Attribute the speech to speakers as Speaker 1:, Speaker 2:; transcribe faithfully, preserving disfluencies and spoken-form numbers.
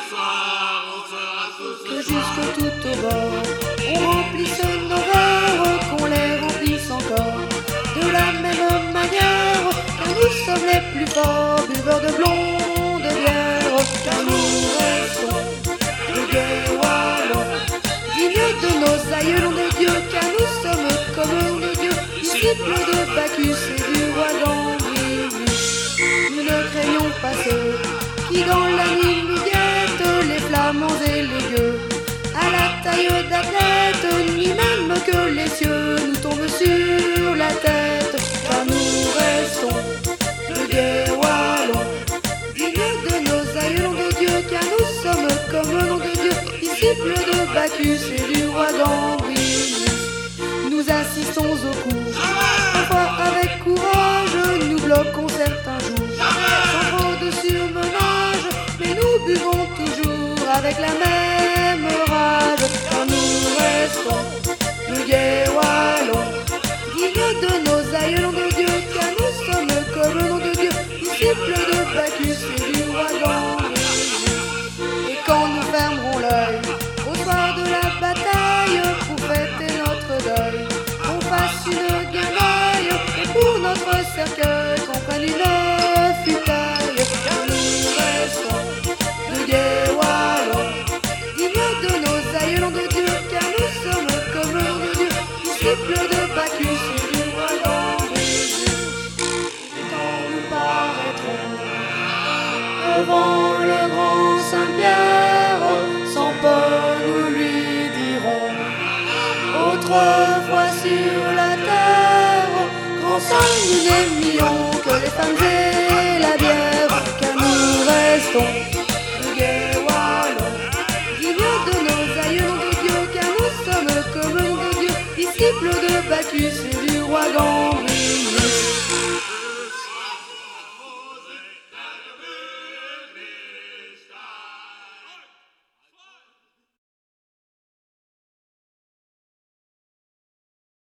Speaker 1: soir, on sera tous
Speaker 2: que jusque tout au bord, on remplisse nos verres, qu'on les remplisse encore, de la même manière, car nous sommes les plus forts, buveurs de blonde bière, car nous restons de gai wallons, dignes de nos aïeux, nom de Dieu, car nous sommes comme nos dieux, disciples de Bacchus et du roi Gambrinus. Nous ne craignons pas ceux qui dans la nuit nous guettent, les flamands et les gueux, à la taille d'athlète, ni même que les cieux nous tombent sur la tête, car nous restons de gai wallons, dignes de nos aïeux, nom de Dieu, car nous sommes comme nom de Dieu, disciples de Bacchus et du roi Gambrinus. Nous assistons au cours, parfois avec courage, nous bloquons certains jours, sans trop de surmenage, mais nous buvons toujours avec la même rage, car nous restons de gai wallons, dignes de nos aïeux, nom de Dieu, car nous sommes comme nom de Dieu, disciples de Bacchus et du roi Gambrinus. Et quand nous fermerons l'œil au soir de la bataille, pour fêter notre deuil, qu'on fasse une guémaille, et pour notre cercueil qu'on prenne une futaille, car nous restons de gai wallons, dignes de nos aïeux, nom de Dieu, car nous sommes comme nom de Dieu, disciples de Bacchus et du roi Gambrinus. Et quand nous paraîtrons devant le grand Saint-Pierre, sans peur nous lui dirons: autrefois sur la terre, grand saint, nous n'aimions que les femmes et la bière, car nous restons de gai wallons, dignes de nos aïeux, nom de Dieu, car nous sommes comme nom de Dieu, disciples de Bacchus et du roi Gambrinus.